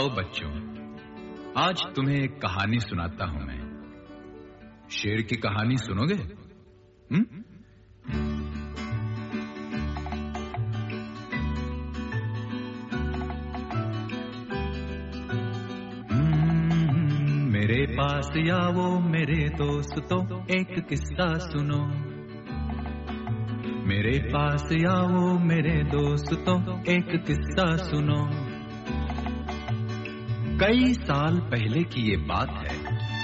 आओ बच्चों, आज तुम्हें एक कहानी सुनाता हूं मैं। शेर की कहानी सुनोगे? मेरे पास आओ मेरे दोस्तों, एक किस्सा सुनो। मेरे पास आओ मेरे दोस्तों, एक किस्सा सुनो। कई साल पहले की ये बात है।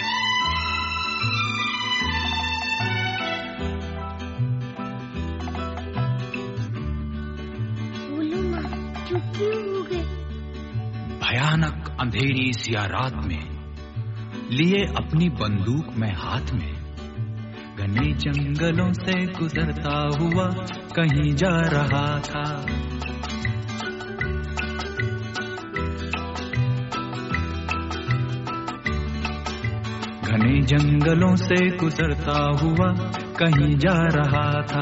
बोलो ना, चुप क्यों हो गए? भयानक अंधेरी सी रात में लिए अपनी बंदूक में हाथ में, घने जंगलों से गुजरता हुआ कहीं जा रहा था। घने जंगलों से गुजरता हुआ कहीं जा रहा था।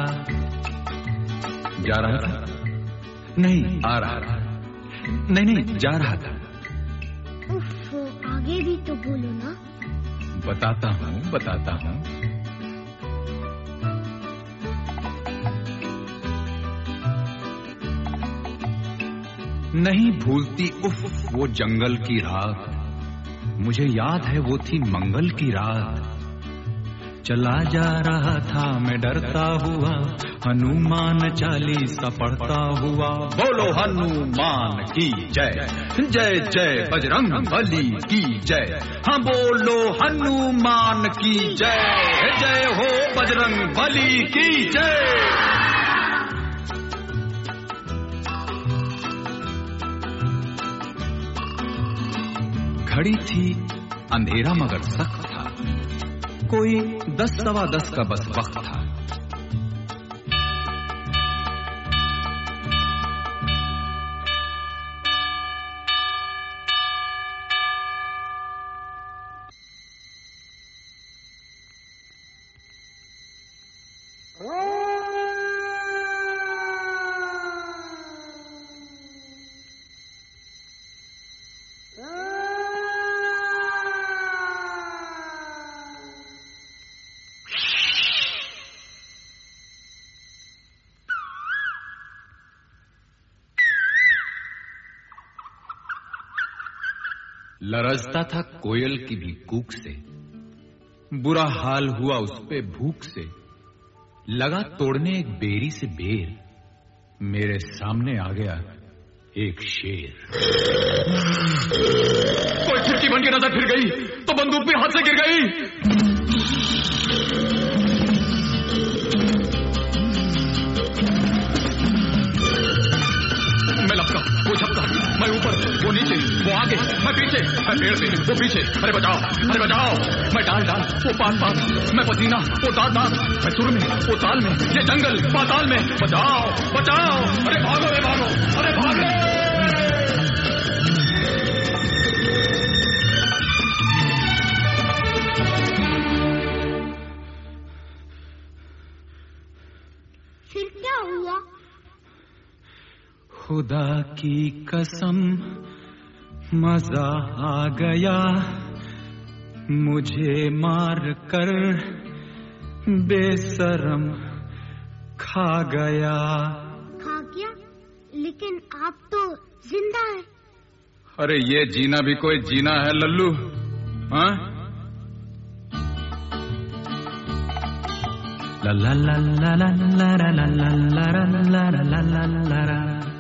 जा रहा था? नहीं, आ रहा था। नहीं, जा रहा था। उफ, आगे भी तो बोलो ना। बताता हूँ। नहीं भूलती उफ वो जंगल की रात, मुझे याद है वो थी मंगल की रात। चला जा रहा था मैं डरता हुआ, हनुमान चालीसा पढ़ता हुआ। बोलो हनुमान की जय, जय जय बजरंग बली की जय। हाँ बोलो हनुमान की जय, जय हो बजरंग बली की जय। घड़ी थी, अंधेरा मगर सख्त था। कोई 10 सवा 10 का बस वक्त था। लरजता था कोयल की भी कूक से, बुरा हाल हुआ उस पे भूख से। लगा तोड़ने एक बेरी से बेर, मेरे सामने आ गया एक शेर। कोई खिड़की बन के नजर फिर गई तो बंदूक भी हाथ से गिर गई। मैं लपका, वो झपका, मैं ऊपर, वो नीचे, वो आगे, मैं पीछे, मैं पेड़ पे, वो पीछे। अरे बचाओ, अरे बचाओ। मैं डाल, वो पात, मैं पसीना, वो दांत, मैं सुर में, वो ताल में, ये जंगल पाताल में। बचाओ, बचाओ। अरे भागो, अरे भागो, अरे भागो। फिर क्या हुआ? खुदा की कसम मजा आ गया, मुझे मार कर बेशरम खा गया। खा गया? लेकिन आप तो जिंदा हैं। अरे ये जीना भी कोई जीना है लल्लू? हाँ? ला ला ला ला ला ला ला ला ला ला ला ला ला ला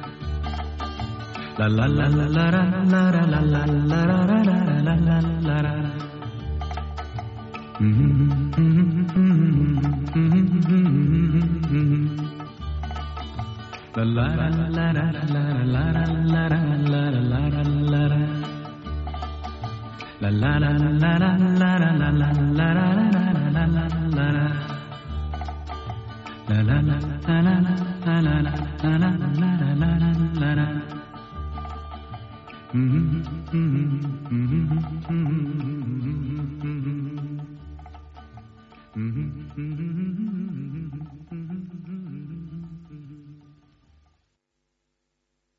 La la la la la la la la la la la la la la la. La la la la la la la la la la la la la la. La la la la la la la la la la la la la la. La la la la la la la la la la la. Mm-hmm.